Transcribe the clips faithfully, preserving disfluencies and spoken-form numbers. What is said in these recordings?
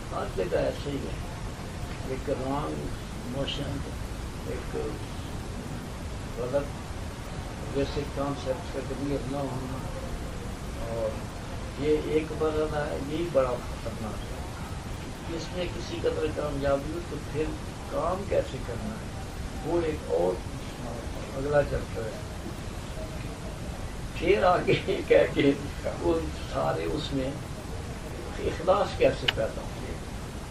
ہر جگہ ایسے ہی ہے، ایک رانگ موشن، ایک غلط بیسک کانسیپٹ کا کلیئر نہ ہونا، اور یہ ایک مرحلہ ہے، یہی بڑا خطرناک ہے۔ اس میں کسی قدر کامیابی ہو تو پھر کام کیسے کرنا ہے وہ ایک اور اگلا چیپٹر ہے۔ پھر آگے کہہ کے وہ سارے اس میں اخلاص کیسے پیدا ہوں گے،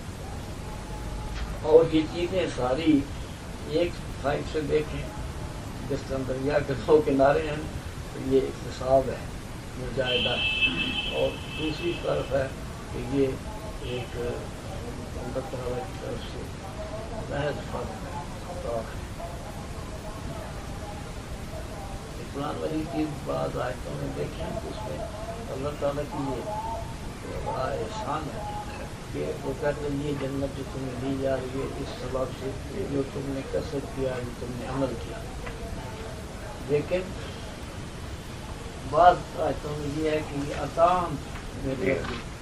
اور یہ چیزیں ساری ایک سائڈ سے دیکھیں، جس طرح دریا کے دو کنارے ہیں تو یہ اقتصاد ہے، مجاہدہ ہے، اور دوسری طرف ہے کہ یہ ایک اللہ تعالیٰ کی طرف سے محض فضل ہے۔ قرآن والی چیز بعض آیتوں میں دیکھیں تو اس میں اللہ تعالیٰ کی یہ بڑا احسان ہے کہ وہ کہتے ہیں یہ جنت جو تمہیں دی جا رہی ہے اس سبب سے جو تم نے کسب کیا، جو تم نے عمل کیا۔ لیکن بعض آیتوں میں یہ ہے کہ یہ عطا میں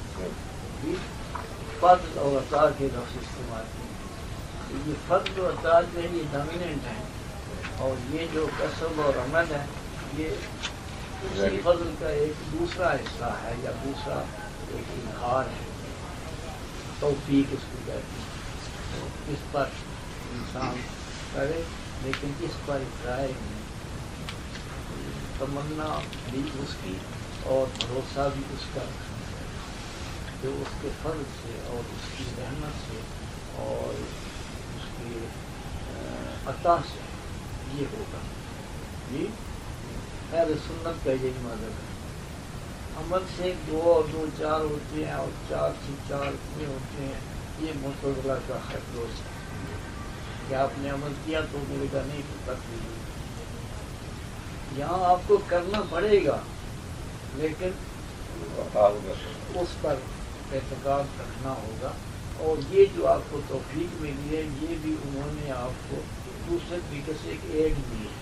فضل اور عطا کے لفظ استعمال کیے، یہ فضل و عطا جو ہے یہ ڈومیننٹ ہیں، اور یہ جو کسب اور عمل ہے یہ اسی فضل کا ایک دوسرا حصہ ہے یا دوسرا ایک اظہار ہے، توفیق اس کو کہتے ہیں۔ اس پر انسان کرے لیکن اس پر اترائے نہیں، تمنا بھی اس کی اور بھروسہ بھی اس کا، جو اس کے فضل سے اور اس کی رحمت سے اور اس کی عطا سے یہ ہوگا۔ جی اہل سنت کا یہی مذہب ہے۔ عمل سے دو اور دو چار ہوتے ہیں اور چار سے چار اتنے ہوتے ہیں، یہ معتزلہ کا خطوط ہے کہ آپ نے عمل کیا تو میرے کا نہیں تو کر لیجیے۔ یہاں آپ کو کرنا پڑے گا لیکن اس پر اعتقاد رکھنا ہوگا، اور یہ جو آپ کو توفیق ملی ہے یہ بھی انہوں نے آپ کو دوسرے طریقے سے ایک ایڈ دی ہے۔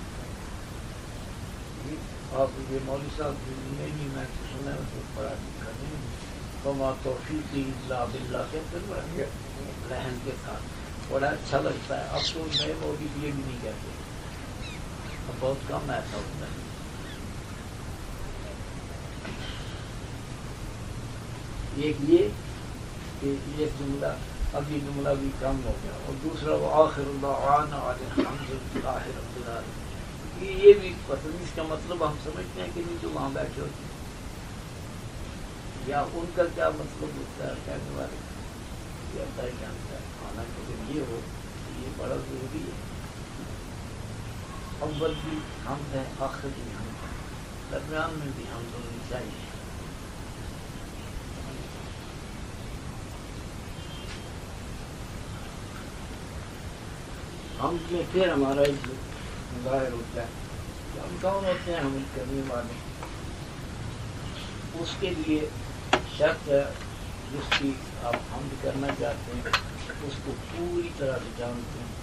آپ یہ مولوی صاحب نے بھی میں سنا تو پڑھا لکھا نہیں، فما توفیقی الا باللہ کہتے ہیں، بڑا رحم کے ساتھ بڑا اچھا لگتا ہے۔ اب تو نئے مولوی یہ بھی نہیں کہتے، اب بہت کم ایسا ہوتا ہے۔ ایک یہ کہ یہ جملہ، اب یہ جملہ بھی کم ہو گیا، اور دوسرا وہ آخر دعوانا الحمد للہ رب العالمین، یہ بھی پتہ نہیں اس کا مطلب ہم سمجھتے ہیں کہ نہیں جو وہاں بیٹھے ہوتے ہیں، یا ان کا کیا مطلب ہوتا ہے کہنے والے، یہ اللہ ہی جانتا ہے۔ حالانکہ جب یہ ہو تو یہ بڑا ضروری ہے، اول بھی حمد ہے، آخر بھی حمد ہے، درمیان میں بھی حمد ہونی چاہیے۔ ہم میں پھر ہمارا ظاہر ہوتا ہے کہ ہم کون ہوتے ہیں، ہم کرنے والے، اس کے لیے شرط ہے جس کی آپ حمد کرنا چاہتے ہیں اس کو پوری طرح سے جانتے ہیں۔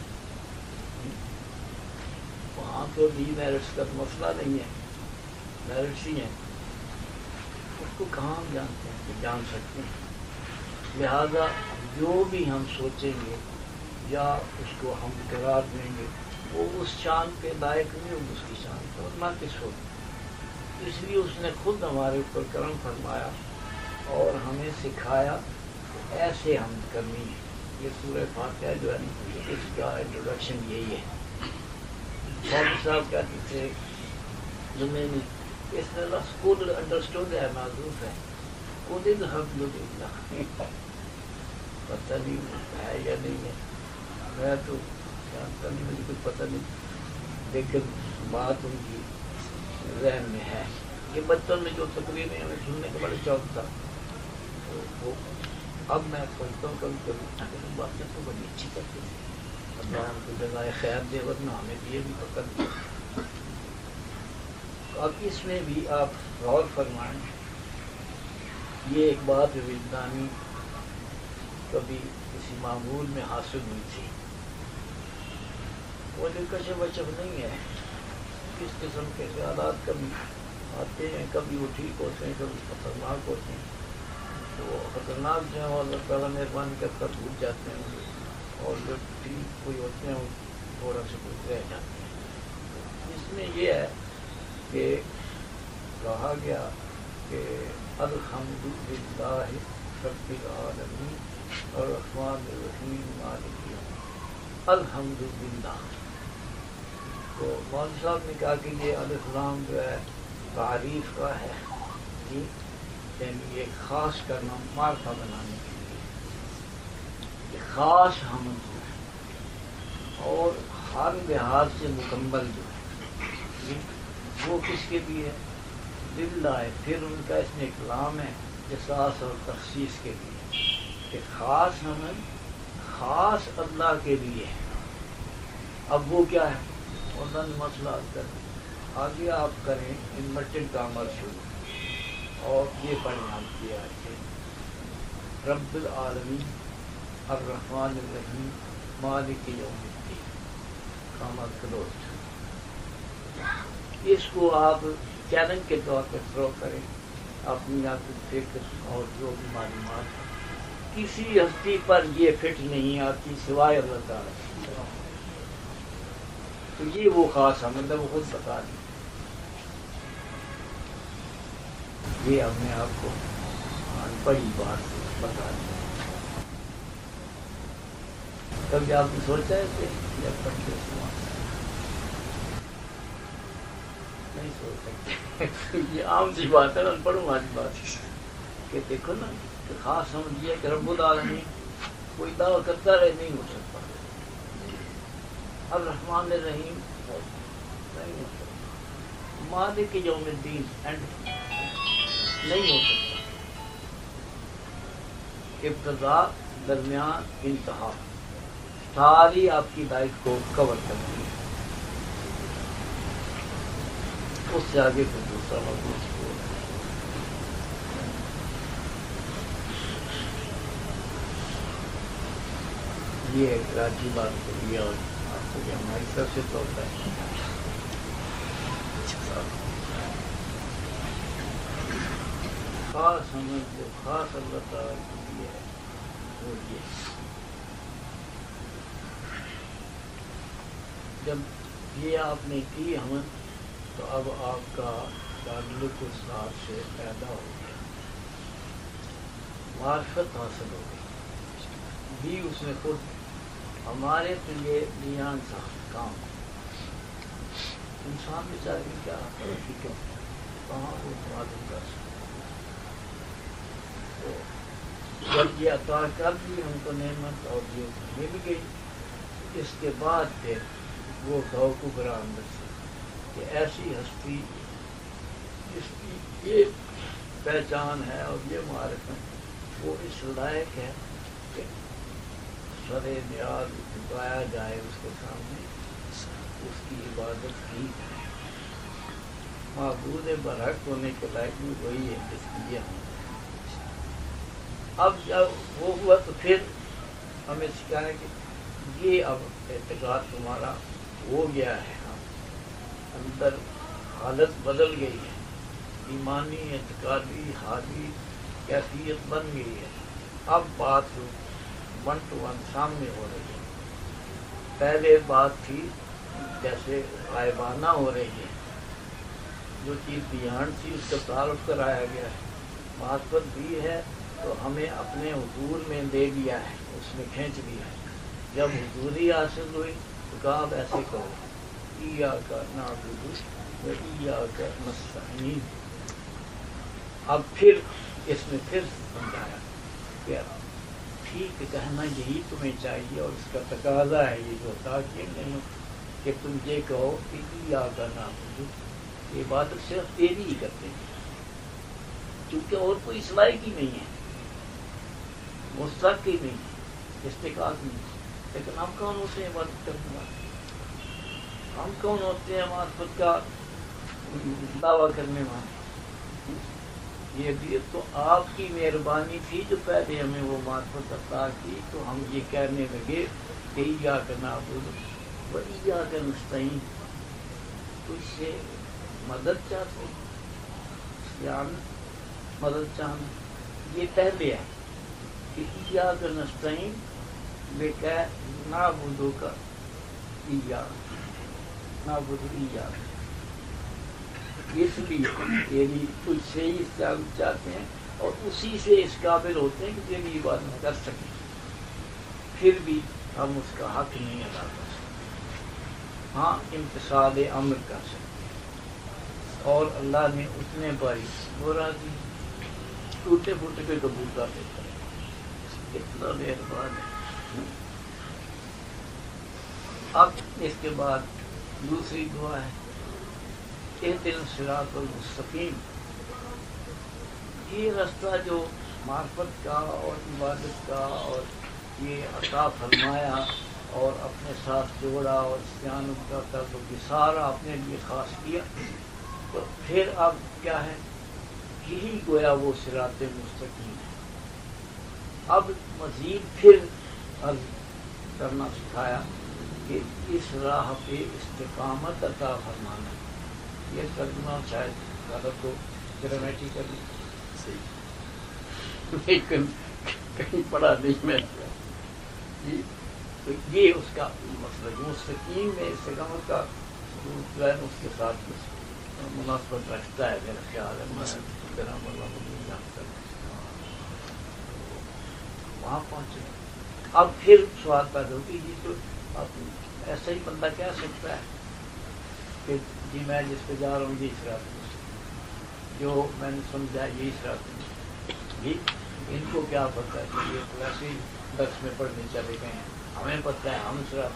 وہاں تو بھی میرٹس کا مسئلہ نہیں ہے، میرٹس ہی ہیں، اس کو کہاں ہم جانتے ہیں کہ جان سکتے ہیں۔ لہذا جو بھی ہم سوچیں گے یا اس کو ہم قرار دیں گے وہ اس شان کے لائق نہیں ہوگی، اس کی شان تو نہ کس ہوگی۔ اس لیے اس نے خود ہمارے اوپر کرم فرمایا اور ہمیں سکھایا کہ ایسے ہم کرنی ہے۔ یہ سورہ فاتحہ جو ہے نا اس کا انٹروڈکشن یہی ہے۔ مولوی صاحب کہتے تھے زمین اس نے لفظ کل انڈرسٹوڈ ہے، معذوف ہے، کل الحمد للہ، پتہ نہیں ہے یا نہیں ہے، میں تو جانتا نہیں، مجھے کوئی پتہ نہیں، لیکن بات ان کی ذہن میں ہے۔ یہ بچوں میں جو تقریریں ہمیں سننے کا بڑا شوق تھا، وہ اب میں سوچتا ہوں کبھی کبھی باتیں تو بڑی اچھی کرتے ہیں، اللہ ہم کو جزائے خیر دے، ورنہ ہمیں بھی یہ بھی پکڑ دے۔ اب اس میں بھی آپ غور فرمائیں، یہ ایک بات وجدانی کبھی کسی معمول میں حاصل ہوئی تھی، وہ جو کشف وشف نہیں ہے، کس قسم کے خیالات کبھی آتے ہیں، کبھی وہ ٹھیک ہوتے ہیں، کبھی خطرناک ہوتے ہیں، تو خطرناک جو ہیں وہ اللہ تعالیٰ مہربانی کر کر بھول جاتے ہیں، اور جو ٹھیک کوئی ہوتے ہیں وہ تھوڑا سا کچھ رہ جاتے ہیں۔ اس میں یہ ہے کہ کہا گیا کہ الحمد للہ رب العالمین الرحمن الرحیم مالک یوم، الحمد للہ۔ تو مولوی صاحب نے کہا کہ یہ الف لام جو ہے تعریف کا ہے، جی یعنی یہ خاص کرنا، معرفہ بنانے کے لیے یہ خاص حمد جو ہے، اور ہر لحاظ سے مکمل جو ہے جی وہ کس کے لیے ہے؟ للہ ہے۔ پھر ان کا اس میں کلام ہے احساس اور تخصیص کے لیے کہ خاص حمد خاص اللہ کے لیے ہے۔ اب وہ کیا ہے؟ اللہ نے مسئلہ حل کر دیا۔ آگے آپ کریں انورٹڈ کا عمل شروع، اور یہ پڑھیں آپ کیا ہے رب العالمین الرحمن الرحیم مالک یوم الدین، کامل کلوز۔ اس کو آپ چیلنج کے طور پر تھرو کریں اپنی آپ کی فکر اور جو بھی معلومات ہیں۔ کسی ہستی پر یہ فٹ نہیں آتی سوائے اللہ تعالیٰ، تو یہ وہ خاص حمد ہے، وہ خود بتا دیں۔ یہ ہم نے آپ کو بڑی بات بتا دی۔ کبھی آپ نے سوچا ہے کہ جب پڑھتے نہیں سوچ سکتے، یہ عام سی بات ہے نا، پڑھوں والی بات کہ دیکھو نا کہ خاص سمجھ یہ کہ رب العالمین کوئی دعویٰ کرتا رہے نہیں ہو سکتا، الرحمن الرحیم نہیں ہو سکتا، مالک یوم الدین اینڈ نہیں ہو سکتا، ابتدا درمیان انتہا ساری آپ کی لائف کو کور کرتی ہے۔ اس سے آگے پھر دوسرا موضوع یہ ایک راجی بات کو لیا اور آپ کو بھی ہماری طرف سے تو ہوتا ہے خاص سمجھ جو خاص اللہ تعالیٰ کے لیے ہے وہ یہ، جب یہ آپ نے کی ہمیں تو اب آپ کا تعلق اس ذات سے پیدا ہو گیا، معرفت حاصل ہو گئی بھی اس میں خود ہمارے تو یہ میاں صاحب کام انسان بیچارے کیا کیوں کہاں وہ معلوم کر سکتے، جب یہ عطا کر دی ان کو نعمت اور یہ مل گئی، اس کے بعد پھر وہ توقف رہا اندر سے کہ ایسی ہستی جس کی یہ پہچان ہے اور یہ معرفت وہ اس لائق ہے کہ سر نیاز جھکایا جائے اس کے سامنے، اس کی عبادت کی جائے، معبود برحق ہونے کے لائق بھی وہی ہے جس کی یہ ہم۔ اب جب وہ ہوا تو پھر ہمیں سکھایا کہ یہ اب اعتقاد تمہارا ہو گیا ہے، اندر حالت بدل گئی ہے، ایمانی اعتقادی حالی کیفیت بن گئی ہے، اب بات ون ٹو ون سامنے ہو رہی ہے۔ پہلے بات تھی جیسے غائبانہ ہو رہی ہے، جو چیز بیان تھی اس کا تعارف کرایا گیا ہے، معرفت بھی ہے تو ہمیں اپنے حضور میں دے دیا ہے، اس میں کھینچ دیا ہے۔ جب حضوری حاصل ہوئی تو کہا اب ایسے کرو ایاک نعبد و ایاک نستعین۔ اب پھر اس میں پھر سمجھایا کہ ٹھیک کہنا یہی تمہیں چاہیے اور اس کا تقاضا ہے یہ جو تاکہ نہیں کہ تم یہ کہو کہ ایاک نعبد، یہ بات صرف تیری ہی کرتے ہیں کیونکہ اور کوئی اصلاح کی نہیں ہے، مستحق کی نہیں ہے، استحقاق نہیں ہے۔ لیکن ہم کون ہوتے ہیں عبادت کرنے والے؟ ہم کون ہوتے ہیں معرفت کا دعویٰ کرنے والے؟ یہ بھی تو آپ کی مہربانی تھی جو پہلے ہمیں وہ معرفت عطا کی، تو ہم یہ کہنے لگے کہ ایاک نعبد و ایاک نستعین، تجھ سے مدد چاہتے ہیں، مدد چاہنا یہ پہلے ہے، کہ ایاک نستعین بکا نعبدک ایاک نعبد ایاک، اس لیے تیری تجھ سے ہی استعانت چاہتے ہیں اور اسی سے اس قابل ہوتے ہیں کہ تیری عبادت کر سکیں، پھر بھی ہم اس کا حق نہیں ادا کر سکتے، ہاں امتثال امر کر سکتے، اور اللہ نے اتنے باری برا دی ٹوٹے پھوٹے پہ قبول کر دیتا ہے، اتنا مہربان ہے۔ اب اس کے بعد دوسری دعا ہے اہدنا الصراط المستقیم، یہ رستہ جو معرفت کا اور عبادت کا اور یہ عطا فرمایا اور اپنے ساتھ جوڑا اور استعانت کا تعلق سارا اپنے لیے خاص کیا، تو پھر اب کیا ہے، یہی گویا وہ صراط مستقیم ہے۔ اب مزید پھر عرض کرنا سکھایا کہ اس راہ پہ استقامت عطا فرمانا، یہ ترجمہ شاید غلط ہو، گرامیٹیکلی صحیح لیکن کہیں پڑھا نہیں میں جی، تو یہ اس کا مطلب مستقیم میں استقامت کا جو ہے اس کے ساتھ مناسبت رکھتا ہے میرا خیال ہے، میں وہاں پہنچے۔ اب پھر سوال پیدا ہوگی یہ تو اب ایسا ہی بندہ کہہ سکتا ہے کہ جی میں جس پہ جا رہا ہوں یہ صراط، جو میں نے سمجھا یہی صراط، جی ان کو کیا پتہ ہے کہ یہ تو ایسے ہی درس میں پڑھنے چلے گئے ہیں، ہمیں پتہ ہے ہم صراط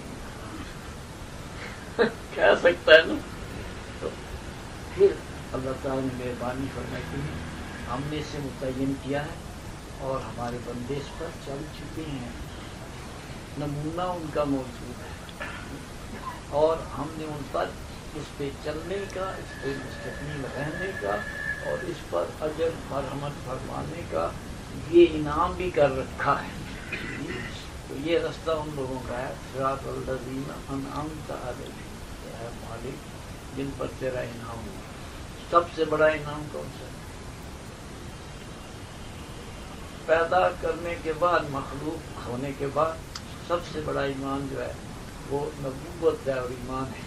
کہہ سکتا ہے نا۔ تو پھر اللہ تعالیٰ نے مہربانی فرمائی کہ ہم نے اسے متعین کیا ہے اور ہمارے بندے اس پر چل چکے ہیں، نمونہ ان کا موجود ہے، اور ہم نے ان پر اس پہ چلنے کا، اس پہ مستقیم رہنے کا اور اس پر اجر مرحمت فرمانے کا یہ انعام بھی کر رکھا ہے۔ تو یہ رستہ ان لوگوں کا ہے، صراط الذین انعمت علیہم، اے مالک جن پر تیرا انعام ہوا۔ سب سے بڑا انعام کون سا ہے؟ پیدا کرنے کے بعد، مخلوق ہونے کے بعد سب سے بڑا ایمان جو ہے وہ نبوت ہے اور ایمان ہے۔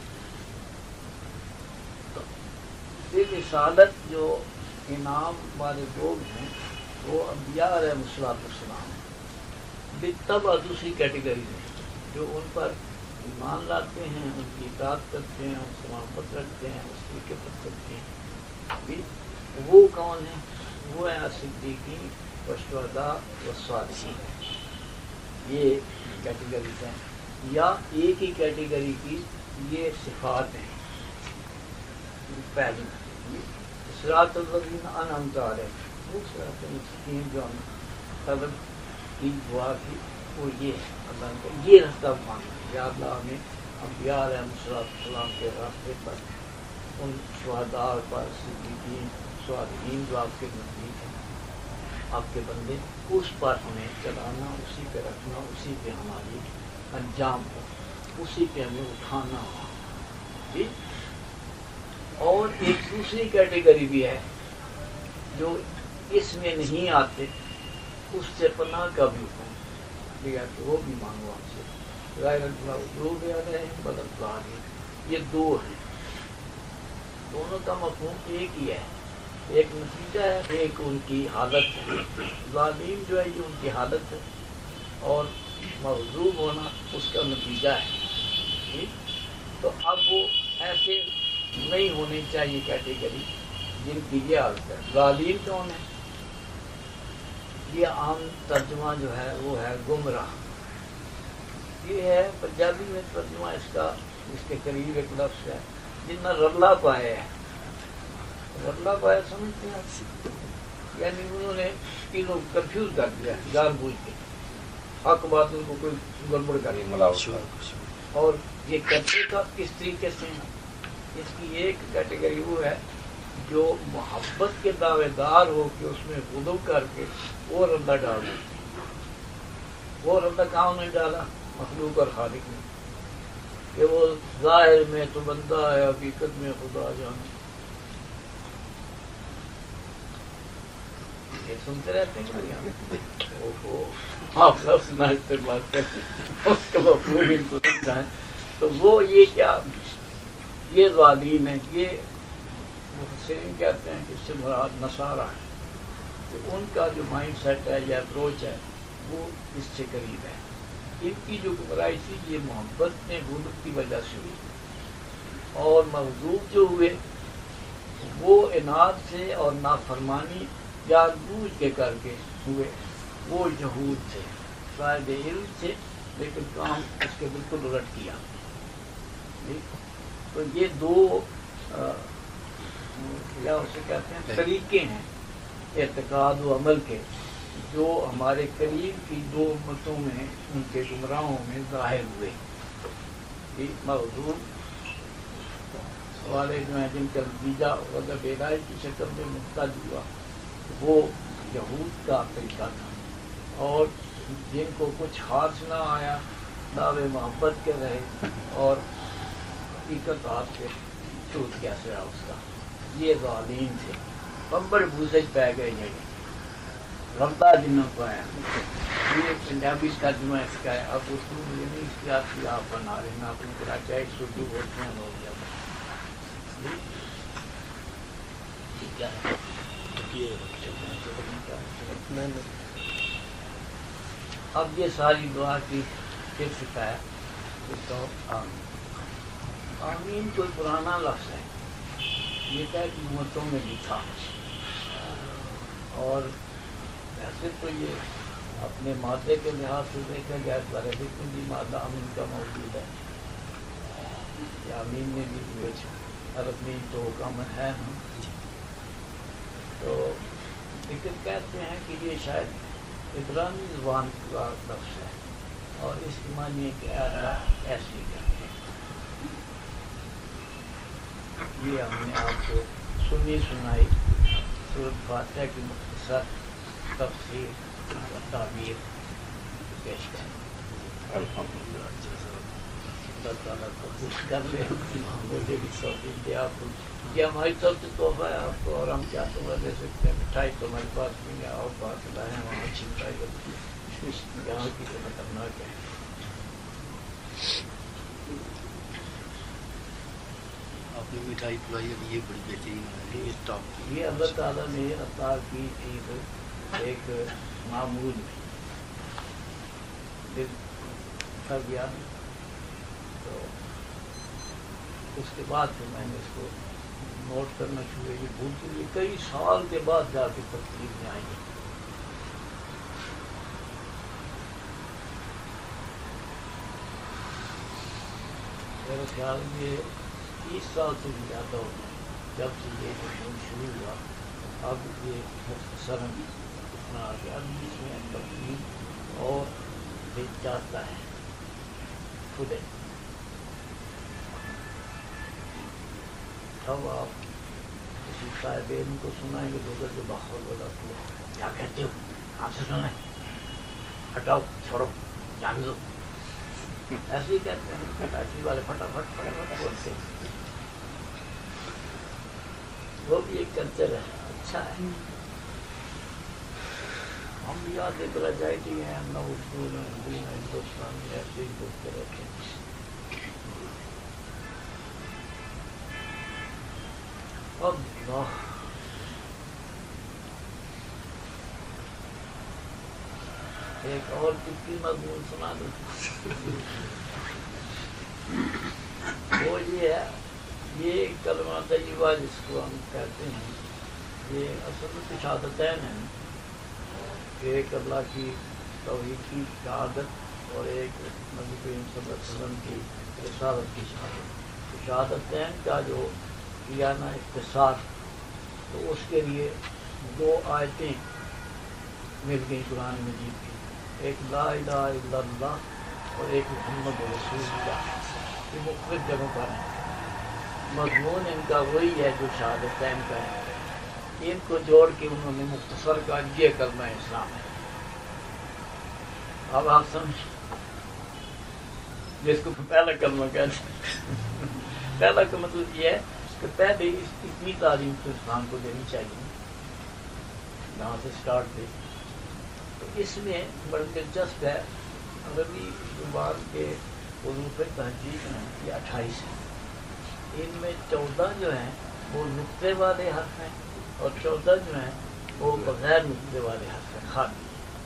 تو پھر رسالت جو انعام والے لوگ ہیں وہ انبیاء علیہ السلام ہیں، بالطبع دوسری کیٹیگری میں جو ان پر ایمان لاتے ہیں، ان کی اطاعت کرتے ہیں، ان سے محبت رکھتے ہیں، اس کی خدمت کرتے ہیں۔ وہ کون ہیں؟ وہ ہیں صدیقین والشہداء والصالحین، یہ کیٹیگریز ہیں، یا ایک ہی کیٹیگری کی یہ صفات ہیں۔ پہلی صراط الذین انعمت علیہم، وہ صراط المستقیم جو ہم طلب کی دعا کی وہ یہ ہے، اللہ کا یہ رستہ مانگنا، یا اللہ ہمیں انبیاء علیہ السلام کے راستے پر، ان شہداء پر، صدیقین صالحین جو آپ کے نزدیک ہیں، آپ کے بندے، اس پر ہمیں چلانا، اسی پہ رکھنا، اسی پہ ہماری انجام ہو، اسی پہ ہمیں اٹھانا ہو، ٹھیک۔ اور ایک دوسری کیٹیگری بھی ہے جو اس میں نہیں آتے، اس سے پناہ کا بھی حکم دیا کہ وہ بھی مانگو ہم سے، غیر المغضوب علیہم ولا الضالین، یہ دو ہیں، دونوں کا مفہوم ایک ہی ہے، ایک نتیجہ ہے، ایک ان کی حالت ہے۔ ظالم جو ہے یہ ان کی حالت ہے اور مغضوب ہونا اس کا نتیجہ ہے۔ تو اب وہ ایسے نہیں ہونی چاہیے کیٹیگری جن کی یہ حالت ہے۔ ظالم کون ہے؟ یہ عام ترجمہ جو ہے وہ ہے گمراہ، یہ ہے پنجابی میں ترجمہ اس کا، اس کے قریب ایک لفظ ہے جن میں رلا پایا ہے۔ رلا پایا سمجھتے ہیں آپ؟ یعنی انہوں نے تینوں کنفیوز کر دیا جان بوجھ کے، حق باطل کو کوئی گڑبڑ کر ملاوٹ، اور یہ کرتے کا کس طریقے سے ہے؟ اس کی ایک کیٹیگری وہ ہے جو محبت کے دعوے دار ہو کہ اس میں غلو کر کے وہ ردا ڈال دیتے ہیں۔ وہ ردا کہاں نے ڈالا؟ مخلوق اور خالق نے، کہ وہ ظاہر میں تو بندہ ہے، حقیقت میں خدا جانے۔ یہ سنتے رہتے ہیں کہ آپ لفظ نہ استعمال کرتے اس کو پوری سنتا ہے. تو وہ یہ کیا یہ ظالم ہے، یہ مفسرین کہتے ہیں کہ اس سے مراد نصارہ ہے، کہ ان کا جو مائنڈ سیٹ ہے یا اپروچ ہے وہ اس سے قریب ہے. ان کی جو گمراہی تھی یہ محبت میں غلط کی وجہ سے ہوئی، اور مغضوب جو ہوئے وہ اناد سے اور نافرمانی یا بوجھ کے کر کے ہوئے، وہ یہود تھے، صاحب علم تھے لیکن کام اس کے بالکل الٹ کیا. تو یہ دو کیا اسے کہتے ہیں طریقے ہیں اعتقاد و عمل کے، جو ہمارے قریب کی دو امتوں میں ان کے گمراہوں میں ظاہر ہوئے. مغضوب والے جو ہیں جن کا نتیجہ غضب الہی کی شکل میں مختلف ہوا وہ یہود کا طریقہ تھا، اور جن کو کچھ خاص نہ آیا دعوے محبت کے رہے اور حقیقت آپ کے چھوٹ کیسے رہا اس کا، یہ ظالم تھے. پمبڑ بھوسے پہ گئے یہ رمتا جنوں کو ہے. یہ پنجابی ترجمہ اس کا ہے. اب اردو میں نہیں اختیار کیا آپ بنا رہے ہیں، اپنی طرح چاہے اردو بولتے ہیں لوگ جب اب یہ ساری دعا کی پھر شکایت تو آمین. آمین کوئی پرانا لفظ ہے، یہ طے کی امتوں میں بھی تھا، اور ویسے تو یہ اپنے مادے کے لحاظ سے دیکھا جائے تو عربک میں بھی مادہ امین کا موجود ہے، یا امین میں بھی کچھ عربی تو کم ہے نا. تو لیکن کہتے ہیں کہ یہ شاید عبرانی زبان کا لفظ ہے، اور اس کی معنی کہ ایسی کہتے ہیں. یہ ہم نے آپ کو سنی سنائی سورۃ فاتحہ کی مختصر تفسیر اور تعبیر پیش کریں. اللہ تعالیٰ کو خوش کر لے، مجھے بھی توفیق دے. آپ کو یہ ہماری طرف سے تحفہ ہے آپ کو، اور ہم کیا تحفہ دے سکتے ہیں. مٹھائی تو ہمارے پاس نہیں ہے، اور پاس لائے ہیں وہاں اچھی مٹھائی ہوتی ہے، یہاں کی تو خطرناک ہے. آپ نے مٹھائی کھلائی ابھی یہ بڑی بہترین ہے. یہ اللہ تعالیٰ نے عطا کی چیز ایک معمول میں دل کر گیا، تو اس کے بعد پھر میں نے اس کو نوٹ کرنا شروع کی. بھول کے لیے کئی سال کے بعد جا کے ترتیب میں آئی. میرے خیال میں تیس سال سے بھی زیادہ ہو گئے جب سے یہ مشہور شروع ہوا. اب یہ مختصراً اتنا آ گیا. اب اس میں تبدیل اور بھی جاتا ہے خود. اب آپ کسی صاحب علم کو سنائیں گے تو ادھر جو باخبر والا تو کیا کہتے ہو، آپ سے سنائیں، ہٹاؤ چھوڑو جان دو، ایسے ہی کہتے ہیں. کراچی والے فٹافٹ فٹافٹ بولتے ہیں. وہ بھی ایک کلچر ہے، اچھا ہے. ہم بھی یاد ایک ٹریجڈی ہے، ہم نہ اردو نہ ہندی نہ ہندوستان میں ایسے ہی بولتے رہتے ہیں. اللہ ایک اور کتنی مضمون سنا دوں. وہ یہ ہے، یہ کلمہ طیبہ جس کو ہم کہتے ہیں، یہ اصل میں شہادتین ہیں. ایک اللہ کی توحید کی شہادت اور ایک نبی کریم صلی اللہ علیہ وسلم کی رسالت کی شہادت. شہادتین کا جو کیا نا اختصار، تو اس کے لیے دو آیتیں مل گئی قرآن مجید کی، ایک لا الہ الا اللہ اور ایک محمد رسول اللہ. یہ مختلف جگہوں پر ہیں. مضمون ان کا وہی ہے جو شہادتین کا ہے. ان کو جوڑ کے انہوں نے مختصر کا یہ کلمہ اسلام ہے. اب آپ سمجھ جس کو پہلا کلمہ کہتے ہیں. پہلا کا مطلب یہ ہے کہ پہلے اتنی تعلیم تو اسلام کو دینی چاہیے. جہاں سے اسٹارٹ ہوئی. تو اس میں بڑا دلچسپ ہے عربی زبان کے حروف تہجی ہیں یہ اٹھائیس ہیں. ان میں چودہ جو ہیں وہ نقطے والے حرف ہیں اور چودہ جو ہیں وہ بغیر نقطے والے حرف ہیں خالی.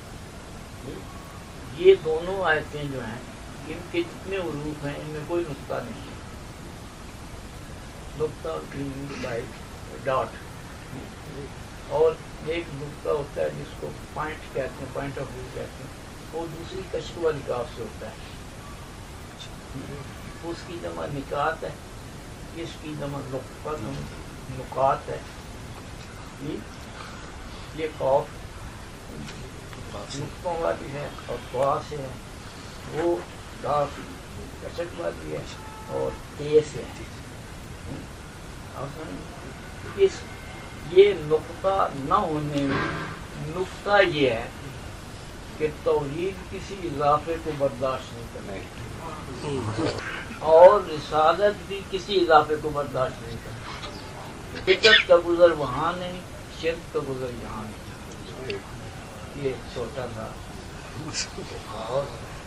یہ دونوں آیتیں جو ہیں ان کے جتنے حروف ہیں ان میں کوئی نقطہ نہیں ہے. نقطہ لائک ڈاٹ. اور ایک نقطہ ہوتا ہے جس کو پوائنٹ کہتے ہیں, پوائنٹ آف ویو کہتے ہیں, وہ دوسری کشک والی کاف سے ہوتا ہے. اس کی جمع نکات ہے, اس کی جمع نقطہ نکات ہے. یہ قاف نقطوں والی ہے اور دعا سے ہے, وہ کاف کشک والی ہے اور تے سے ہے. اس یہ نقطہ نہ ہونے میں نقطہ یہ ہے کہ توحید کسی اضافے کو برداشت نہیں کرنا اور رسالت بھی کسی اضافے کو برداشت نہیں کرنا. بدعت کا گزر وہاں نہیں, شرک کا گزر یہاں نہیں. یہ چھوٹا تھا اور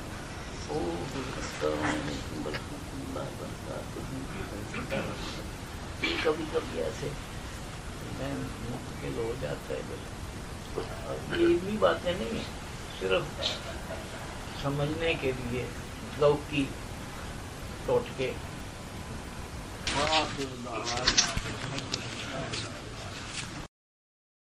کبھی کبھی ایسے میں مشکل ہو جاتا ہے. اور یہ علمی باتیں نہیں ہیں, صرف سمجھنے کے لیے ذوقی ٹوٹکے.